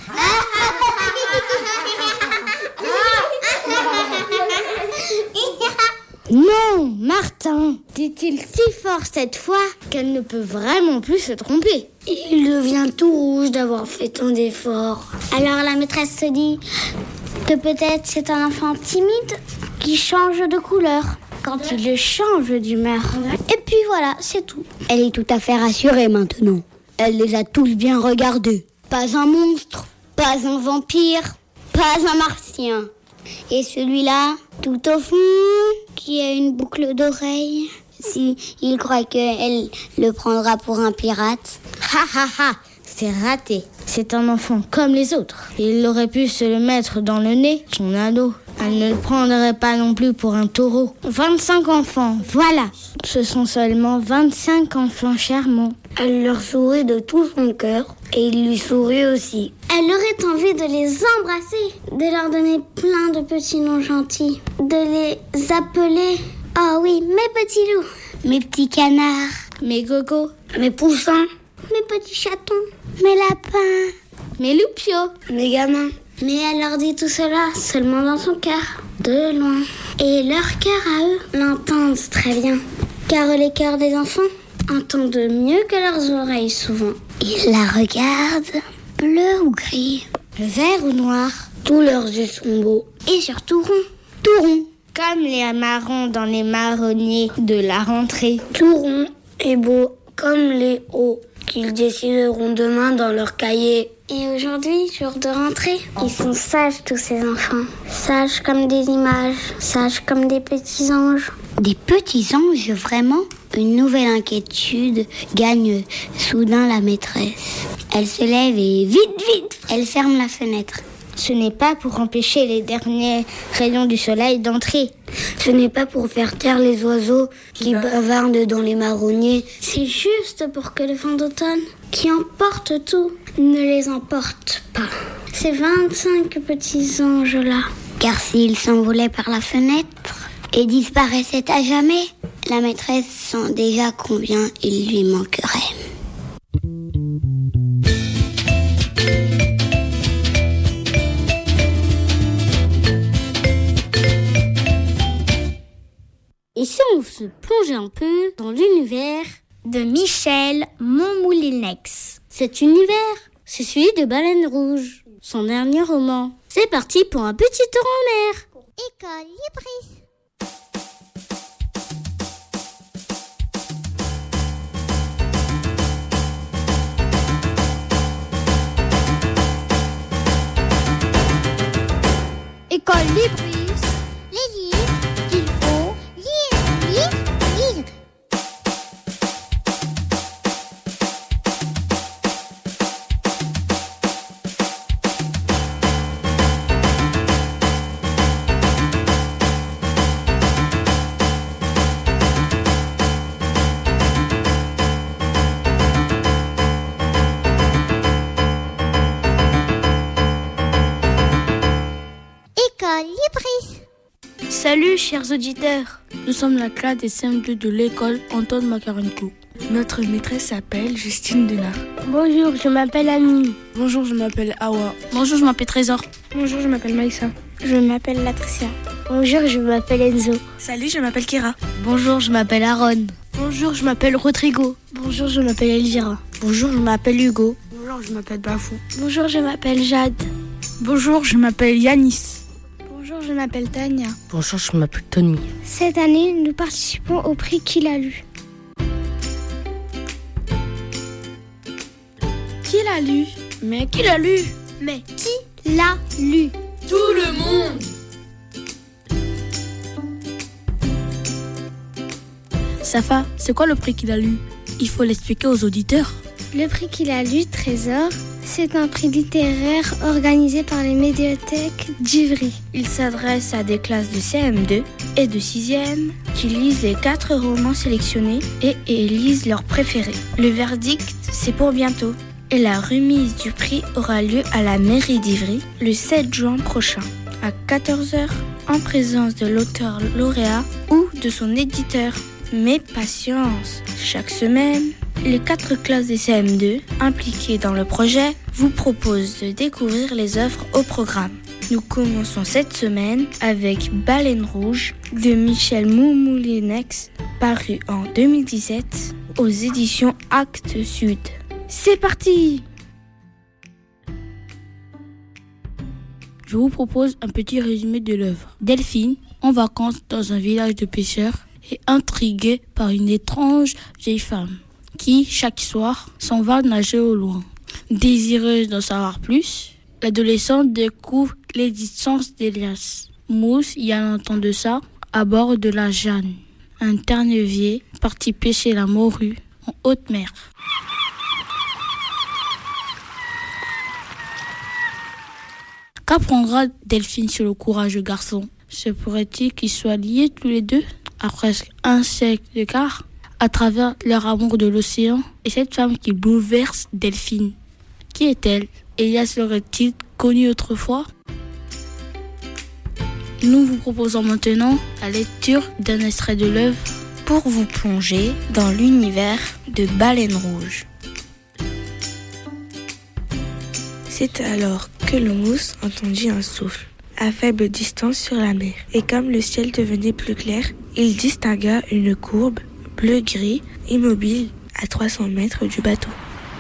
Non, Martin, dit-il si fort cette fois qu'elle ne peut vraiment plus se tromper. Il devient tout rouge d'avoir fait tant d'efforts. Alors la maîtresse se dit que peut-être c'est un enfant timide qui change de couleur quand il change d'humeur. Et puis voilà, c'est tout. Elle est tout à fait rassurée maintenant. Elle les a tous bien regardés. Pas un monstre, pas un vampire, pas un martien. Et celui-là, tout au fond, qui a une boucle d'oreille, si il croit qu'elle le prendra pour un pirate. Ha ha ha, c'est raté. C'est un enfant comme les autres. Il aurait pu se le mettre dans le nez, son ado. Elle ne le prendrait pas non plus pour un taureau. vingt-cinq enfants, voilà. Ce sont seulement vingt-cinq enfants charmants. Elle leur sourit de tout son cœur et il lui sourit aussi. Elle aurait envie de les embrasser, de leur donner plein de petits noms gentils, de les appeler, oh oui, mes petits loups, mes petits canards, mes gogos, mes poussins, mes petits chatons, mes lapins, mes loupiaux, mes gamins. Mais elle leur dit tout cela seulement dans son cœur, de loin. Et leur cœur à eux l'entendent très bien, car les cœurs des enfants entendent mieux que leurs oreilles souvent. Ils la regardent, bleu ou gris, vert ou noir. Tous leurs yeux sont beaux. Et surtout ronds, tout rond. Comme les marrons dans les marronniers de la rentrée. Tout rond et beau, comme les hauts qu'ils décideront demain dans leur cahier. Et aujourd'hui, jour de rentrée, ils sont sages tous ces enfants. Sages comme des images, sages comme des petits anges. Des petits anges, vraiment ? Une nouvelle inquiétude gagne soudain la maîtresse. Elle se lève et vite, vite, elle ferme la fenêtre. Ce n'est pas pour empêcher les derniers rayons du soleil d'entrer. Ce n'est pas pour faire taire les oiseaux qui bavardent dans les marronniers. C'est juste pour que le vent d'automne, qui emporte tout, ne les emporte pas. Ces vingt-cinq petits anges-là. Car s'ils s'envolaient par la fenêtre et disparaissaient à jamais, avec la maîtresse sent déjà combien il lui manquerait. Et si on se plongeait un peu dans l'univers de Michel Montmoulinex? Cet univers, c'est celui de Baleine Rouge, son dernier roman. C'est parti pour un petit tour en mer. École Libris. École Libris. Les livres qu'il faut lire, lire, lire. École Libris. Salut chers auditeurs, nous sommes la classe des C M deux de l'école Antoine Makarenko. Notre maîtresse s'appelle Justine Denard. Bonjour, je m'appelle Amine. Bonjour, je m'appelle Awa. Bonjour, je m'appelle Trésor. Bonjour, je m'appelle Maïssa. Je m'appelle Latricia. Bonjour, je m'appelle Enzo. Salut, je m'appelle Kira. Bonjour, je m'appelle Aaron. Bonjour, je m'appelle Rodrigo. Bonjour, je m'appelle Elvira. Bonjour, je m'appelle Hugo. Bonjour, je m'appelle Bafou. Bonjour, je m'appelle Jade. Bonjour, je m'appelle Yanis. Bonjour, je m'appelle Tania. Bonjour, je m'appelle Tony. Cette année, nous participons au prix Qui l'a lu. Qui l'a lu? Mais qui l'a lu? Mais qui l'a lu? Tout le monde. Safa, c'est quoi le prix qu'il a lu? Il faut l'expliquer aux auditeurs. Le prix qu'il a lu, Trésor, c'est un prix littéraire organisé par les médiathèques d'Ivry. Il s'adresse à des classes de C M deux et de sixième qui lisent les quatre romans sélectionnés et élisent leurs préférés. Le verdict, c'est pour bientôt. Et la remise du prix aura lieu à la mairie d'Ivry le sept juin prochain, à quatorze heures, en présence de l'auteur lauréat ou de son éditeur. Mais patience, chaque semaine, les quatre classes des C M deux impliquées dans le projet vous proposent de découvrir les œuvres au programme. Nous commençons cette semaine avec Baleine Rouge de Michel Montmoulinex, paru en deux mille dix-sept aux éditions Actes Sud. C'est parti! Je vous propose un petit résumé de l'œuvre. Delphine, en vacances dans un village de pêcheurs, est intriguée par une étrange vieille femme qui, chaque soir, s'en va nager au loin. Désireuse d'en savoir plus, l'adolescente découvre l'existence d'Elias. Mousse y a longtemps de ça, à bord de la Jeanne, un ternevier parti pêcher la morue en haute mer. Qu'apprendra Delphine sur le courageux garçon? Se pourrait-il qu'ils soient liés tous les deux à presque un siècle d'écart, à travers leur amour de l'océan et cette femme qui bouleverse Delphine? Qui est-elle? Elias l'aurait-il connue autrefois? Nous vous proposons maintenant la lecture d'un extrait de l'œuvre pour vous plonger dans l'univers de Baleine Rouge. C'est alors que le mousse entendit un souffle, à faible distance sur la mer. Et comme le ciel devenait plus clair, il distingua une courbe bleu-gris immobile à trois cents mètres du bateau.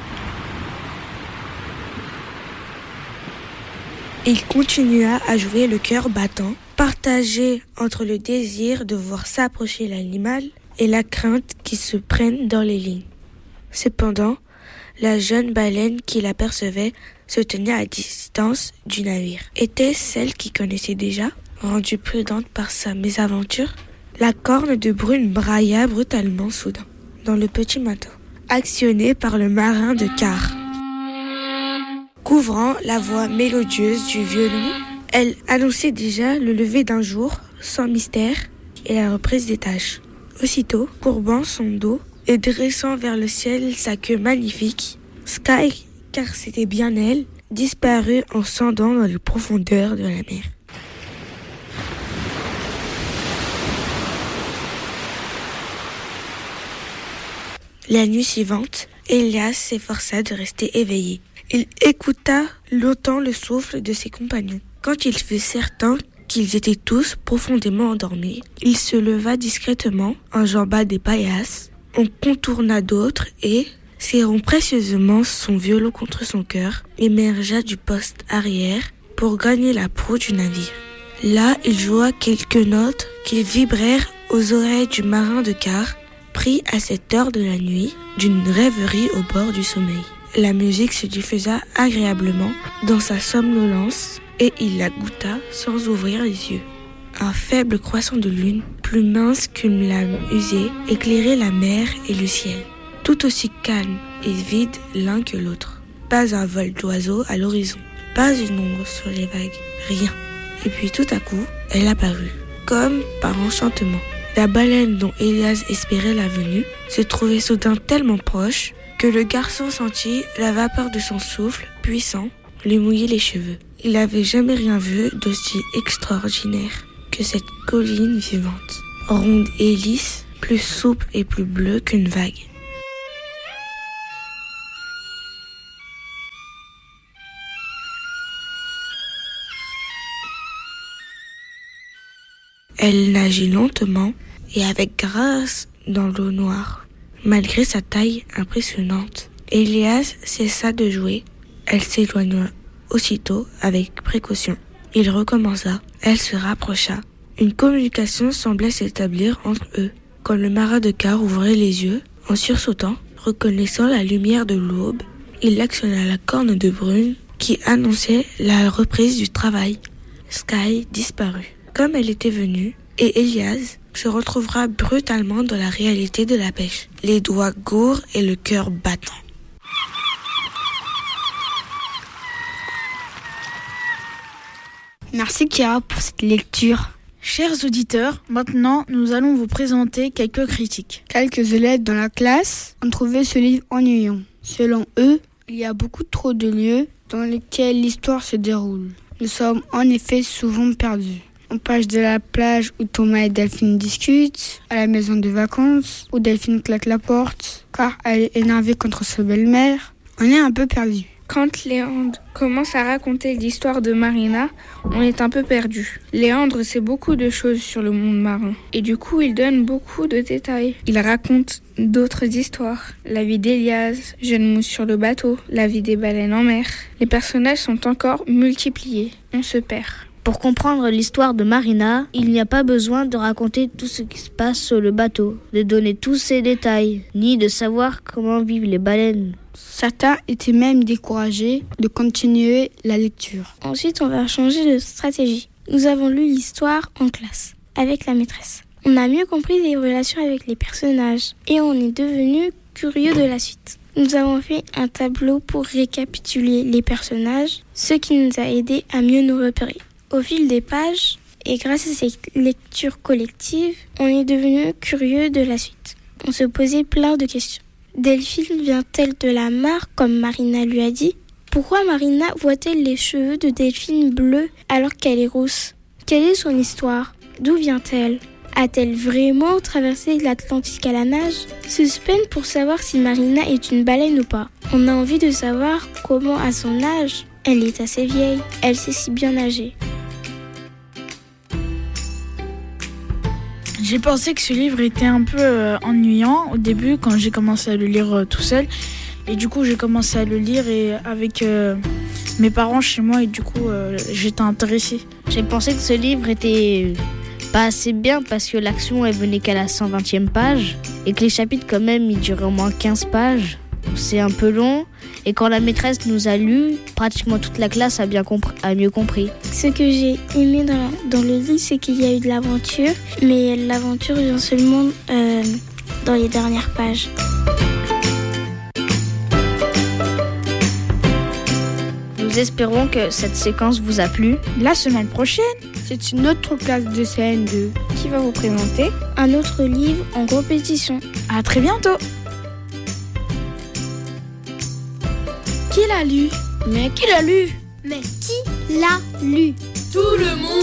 Il continua à jouer le cœur battant, partagé entre le désir de voir s'approcher l'animal et la crainte qu'il se prenne dans les lignes. Cependant, la jeune baleine qui l'apercevait se tenait à distance du navire. Était-ce celle qu'il connaissait déjà, rendue prudente par sa mésaventure? La corne de brune brailla brutalement soudain, dans le petit bateau, actionné par le marin de quart. Couvrant la voix mélodieuse du violon, elle annonçait déjà le lever d'un jour, sans mystère, et la reprise des tâches. Aussitôt, courbant son dos et dressant vers le ciel sa queue magnifique, Sky, car c'était bien elle, disparut en scendant dans les profondeurs de la mer. La nuit suivante, Elias s'efforça de rester éveillé. Il écouta longtemps le souffle de ses compagnons. Quand il fut certain qu'ils étaient tous profondément endormis, il se leva discrètement, enjamba des paillasses, en contourna d'autres et, serrant précieusement son violon contre son cœur, émergea du poste arrière pour gagner la proue du navire. Là, il joua quelques notes qui vibrèrent aux oreilles du marin de quart, pris à cette heure de la nuit d'une rêverie au bord du sommeil. La musique se diffusa agréablement dans sa somnolence et il la goûta sans ouvrir les yeux. Un faible croissant de lune, plus mince qu'une lame usée, éclairait la mer et le ciel, tout aussi calme et vide l'un que l'autre. Pas un vol d'oiseau à l'horizon, pas une ombre sur les vagues, rien. Et puis tout à coup, elle apparut, comme par enchantement. La baleine dont Elias espérait la venue se trouvait soudain tellement proche que le garçon sentit la vapeur de son souffle puissant lui mouiller les cheveux. Il n'avait jamais rien vu d'aussi extraordinaire que cette colline vivante, ronde et lisse, plus souple et plus bleue qu'une vague. Elle nageait lentement et avec grâce dans l'eau noire. Malgré sa taille impressionnante, Elias cessa de jouer. Elle s'éloigna aussitôt avec précaution. Il recommença. Elle se rapprocha. Une communication semblait s'établir entre eux. Quand le marin de quart ouvrait les yeux, en sursautant, reconnaissant la lumière de l'aube, il actionna la corne de brune qui annonçait la reprise du travail. Sky disparut. Comme elle était venue, et Elias se retrouvera brutalement dans la réalité de la pêche, les doigts gourds et le cœur battant. Merci Chiara pour cette lecture. Chers auditeurs, maintenant nous allons vous présenter quelques critiques. Quelques élèves dans la classe ont trouvé ce livre ennuyant. Selon eux, il y a beaucoup trop de lieux dans lesquels l'histoire se déroule. Nous sommes en effet souvent perdus. On passe de la plage où Thomas et Delphine discutent, à la maison de vacances, où Delphine claque la porte, car elle est énervée contre sa belle-mère. On est un peu perdu. Quand Léandre commence à raconter l'histoire de Marina, on est un peu perdu. Léandre sait beaucoup de choses sur le monde marin, et du coup il donne beaucoup de détails. Il raconte d'autres histoires. La vie d'Elias, jeune mousse sur le bateau, la vie des baleines en mer. Les personnages sont encore multipliés. On se perd. Pour comprendre l'histoire de Marina, il n'y a pas besoin de raconter tout ce qui se passe sur le bateau, de donner tous ces détails, ni de savoir comment vivent les baleines. Certains étaient même découragés de continuer la lecture. Ensuite, on va changer de stratégie. Nous avons lu l'histoire en classe, avec la maîtresse. On a mieux compris les relations avec les personnages, et on est devenu curieux de la suite. Nous avons fait un tableau pour récapituler les personnages, ce qui nous a aidés à mieux nous repérer. Au fil des pages, et grâce à cette lecture collective, on est devenu curieux de la suite. On se posait plein de questions. Delphine vient-elle de la mare comme Marina lui a dit ? Pourquoi Marina voit-elle les cheveux de Delphine bleus alors qu'elle est rousse ? Quelle est son histoire ? D'où vient-elle ? A-t-elle vraiment traversé l'Atlantique à la nage ? Suspense pour savoir si Marina est une baleine ou pas. On a envie de savoir comment à son âge, elle est assez vieille, elle sait si bien nager. J'ai pensé que ce livre était un peu euh, ennuyant au début quand j'ai commencé à le lire euh, tout seul. Et du coup, j'ai commencé à le lire et avec euh, mes parents chez moi et du coup, euh, j'étais intéressée. J'ai pensé que ce livre était pas assez bien parce que l'action elle venait qu'à la cent vingtième page et que les chapitres quand même ils duraient au moins quinze pages. C'est un peu long et quand la maîtresse nous a lu, pratiquement toute la classe a bien compris, a mieux compris. Ce que j'ai aimé dans, la, dans le livre, c'est qu'il y a eu de l'aventure, mais l'aventure vient seulement euh, dans les dernières pages. Nous espérons que cette séquence vous a plu. La semaine prochaine, c'est une autre classe de C N deux qui va vous présenter un autre livre en compétition. À très bientôt. Qui l'a lu ? Mais qui l'a lu ? Mais qui l'a lu ? Tout le monde !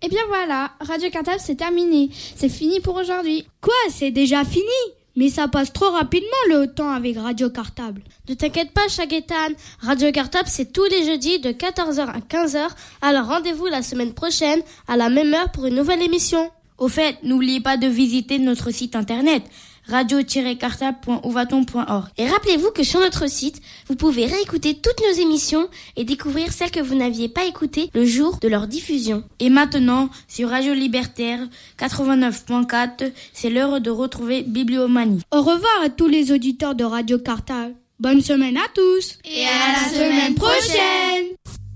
Et bien voilà, Radio Cartable c'est terminé. C'est fini pour aujourd'hui. Quoi, c'est déjà fini? Mais ça passe trop rapidement le temps avec Radio Cartable. Ne t'inquiète pas, Chaguetan. Radio Cartable, c'est tous les jeudis de quatorze heures à quinze heures. Alors rendez-vous la semaine prochaine à la même heure pour une nouvelle émission. Au fait, n'oubliez pas de visiter notre site internet radio tiret cartable point ovaton point org. Et rappelez-vous que sur notre site, vous pouvez réécouter toutes nos émissions et découvrir celles que vous n'aviez pas écoutées le jour de leur diffusion. Et maintenant, sur Radio Libertaire quatre-vingt-neuf point quatre, c'est l'heure de retrouver Bibliomanie. Au revoir à tous les auditeurs de Radio Cartable. Bonne semaine à tous. Et à la semaine prochaine.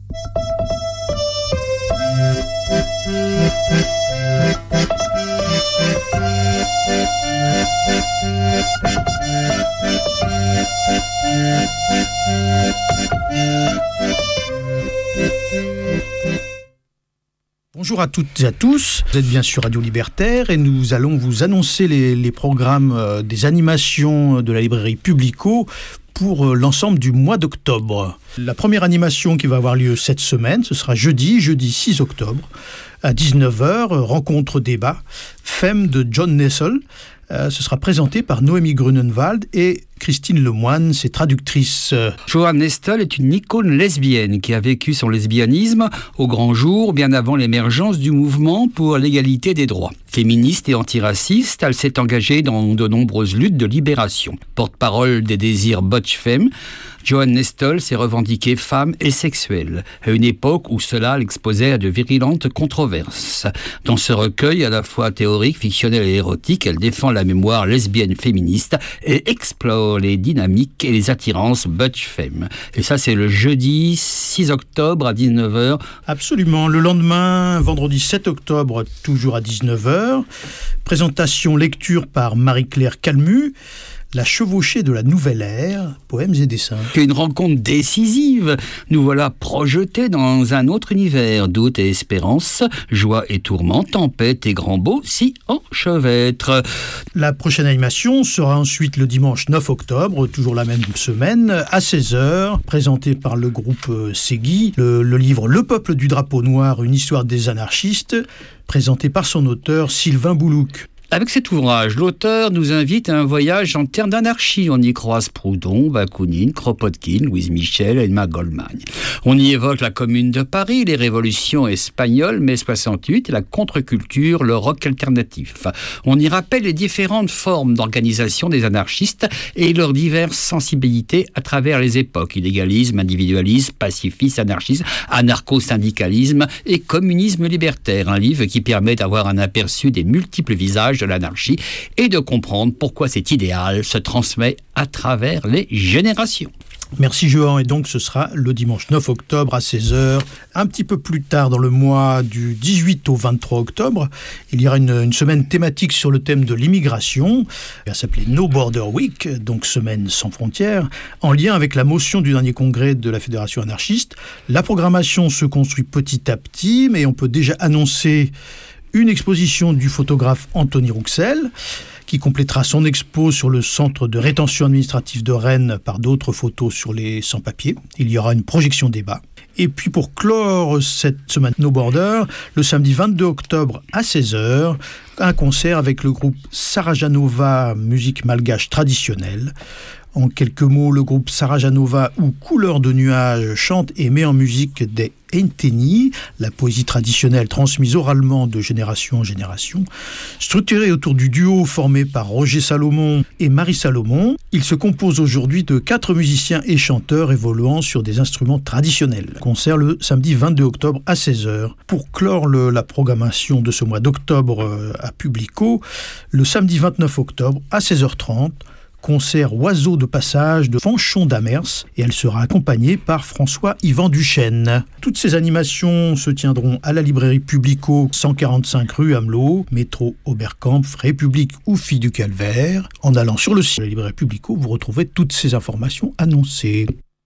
Bonjour à toutes et à tous, vous êtes bien sur Radio Libertaire et nous allons vous annoncer les, les programmes euh, des animations de la librairie Publico pour euh, l'ensemble du mois d'octobre. La première animation qui va avoir lieu cette semaine, ce sera jeudi, jeudi six octobre, à dix-neuf heures, rencontre débat, Femme de John Nessel. Euh, ce sera présenté par Noémie Grunenwald et Christine Lemoine, ses traductrices. Johanne Nestel est une icône lesbienne qui a vécu son lesbianisme au grand jour bien avant l'émergence du mouvement pour l'égalité des droits. Féministe et antiraciste, elle s'est engagée dans de nombreuses luttes de libération. Porte-parole des désirs butch femme, Johanne Nestel s'est revendiquée femme et sexuelle, à une époque où cela l'exposait à de virulentes controverses. Dans ce recueil à la fois théorique, fictionnel et érotique, elle défend la mémoire lesbienne féministe et explore les dynamiques et les attirances butch femme. Et ça, c'est le jeudi six octobre à dix-neuf heures. Absolument. Le lendemain, vendredi sept octobre, toujours à dix-neuf heures, présentation lecture par Marie-Claire Calmu. La chevauchée de la nouvelle ère, poèmes et dessins. Une rencontre décisive. Nous voilà projetés dans un autre univers, doute et espérance, joie et tourment, tempête et grand beau s'y enchevêtrent. La prochaine animation sera ensuite le dimanche neuf octobre, toujours la même semaine, à seize heures, présenté par le groupe Segui, le, le livre Le peuple du drapeau noir, une histoire des anarchistes, présenté par son auteur Sylvain Boulouk. Avec cet ouvrage, l'auteur nous invite à un voyage en terre d'anarchie. On y croise Proudhon, Bakounine, Kropotkin, Louise Michel, Emma Goldman. On y évoque la Commune de Paris, les révolutions espagnoles, mai soixante-huit, la contre-culture, le rock alternatif. On y rappelle les différentes formes d'organisation des anarchistes et leurs diverses sensibilités à travers les époques. Illégalisme, individualisme, pacifisme, anarchisme, anarcho-syndicalisme et communisme libertaire. Un livre qui permet d'avoir un aperçu des multiples visages de l'anarchie et de comprendre pourquoi cet idéal se transmet à travers les générations. Merci Johan, et donc ce sera le dimanche neuf octobre à seize heures. Un petit peu plus tard dans le mois du dix-huit au vingt-trois octobre, il y aura une, une semaine thématique sur le thème de l'immigration. Elle va s'appeler No Border Week, donc semaine sans frontières, en lien avec la motion du dernier congrès de la Fédération anarchiste. La programmation se construit petit à petit, mais on peut déjà annoncer une exposition du photographe Anthony Rouxel, qui complétera son expo sur le centre de rétention administrative de Rennes par d'autres photos sur les sans-papiers. Il y aura une projection débat. Et puis pour clore cette semaine No Border, le samedi vingt-deux octobre à seize heures, un concert avec le groupe Sarajanova, musique malgache traditionnelle. En quelques mots, le groupe Sarajanova ou Couleur de nuages chante et met en musique des Enteni, la poésie traditionnelle transmise oralement de génération en génération. Structuré autour du duo formé par Roger Salomon et Marie Salomon, il se compose aujourd'hui de quatre musiciens et chanteurs évoluant sur des instruments traditionnels. Concert le samedi vingt-deux octobre à seize heures. Pour clore le, la programmation de ce mois d'octobre euh, à Publico, le samedi vingt-neuf octobre à seize heures trente, concert Oiseau de passage de Fanchon d'Amers, et elle sera accompagnée par François-Yvan Duchesne. Toutes ces animations se tiendront à la librairie Publico, cent quarante-cinq rue Amelot, métro Oberkampf, République ou Filles du Calvaire. En allant sur le site de la librairie Publico, vous retrouvez toutes ces informations annoncées.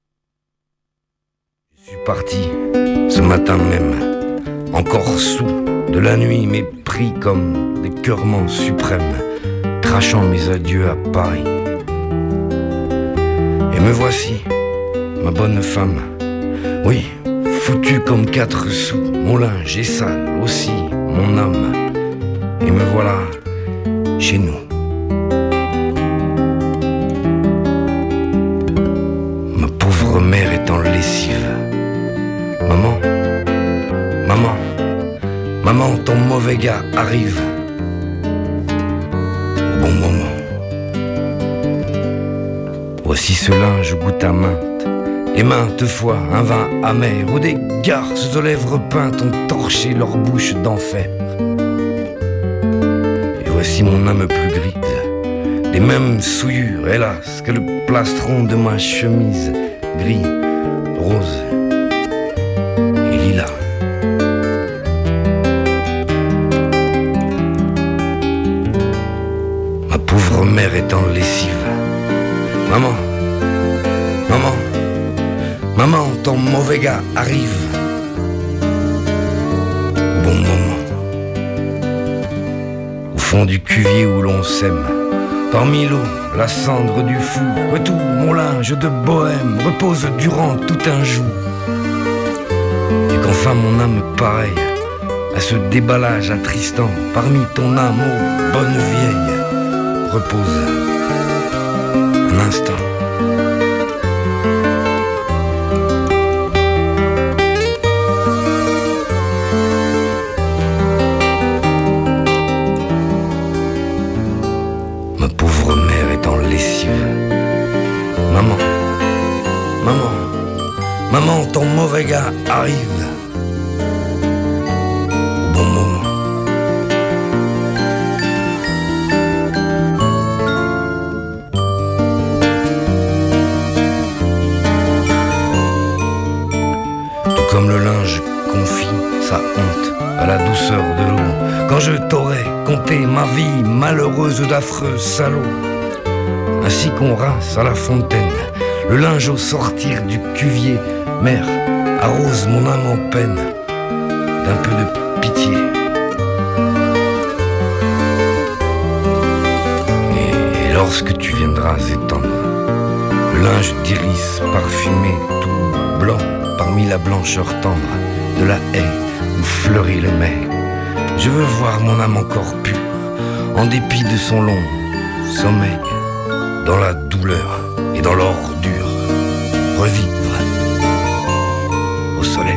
Je suis parti ce matin même, encore sous de la nuit, mais pris comme des cœurements suprêmes, crachant mes adieux à Paris. Et me voici, ma bonne femme, oui, foutu comme quatre sous, mon linge est sale aussi, mon âme. Et me voilà chez nous. Ma pauvre mère est en lessive. Maman, maman, maman, ton mauvais gars arrive au bon moment. Voici ce linge goutte à menthe, et maintes fois un vin amer, où des garces aux lèvres peintes ont torché leur bouche d'enfer. Et voici mon âme plus grise, les mêmes souillures, hélas, que le plastron de ma chemise, gris, rose et lilas. Ma pauvre mère est en lessive. Maman, maman, maman, ton mauvais gars arrive au bon moment. Au fond du cuvier où l'on sème, parmi l'eau, la cendre du four, que tout mon linge de bohème repose durant tout un jour. Et qu'enfin mon âme pareille à ce déballage attristant, parmi ton âme, ô bonne vieille, repose un instant. Ma pauvre mère est en lessive. Maman, maman, maman, ton mauvais gars arrive au bon moment. Comme le linge confie sa honte à la douceur de l'eau, quand je t'aurais conté ma vie malheureuse d'affreux salaud. Ainsi qu'on rince à la fontaine le linge au sortir du cuvier, mère, arrose mon âme en peine d'un peu de pitié. Et, et lorsque tu viendras étendre le linge d'iris parfumé tout blanc parmi la blancheur tendre de la haie où fleurit le mai, je veux voir mon âme encore pure, en dépit de son long sommeil, dans la douleur et dans l'ordure, revivre au soleil.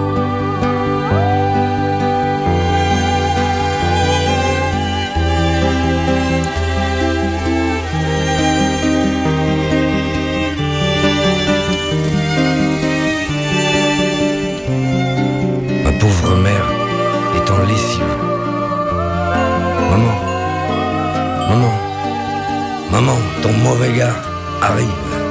Pauvre mère est en lessive. Maman, maman, maman, ton mauvais gars arrive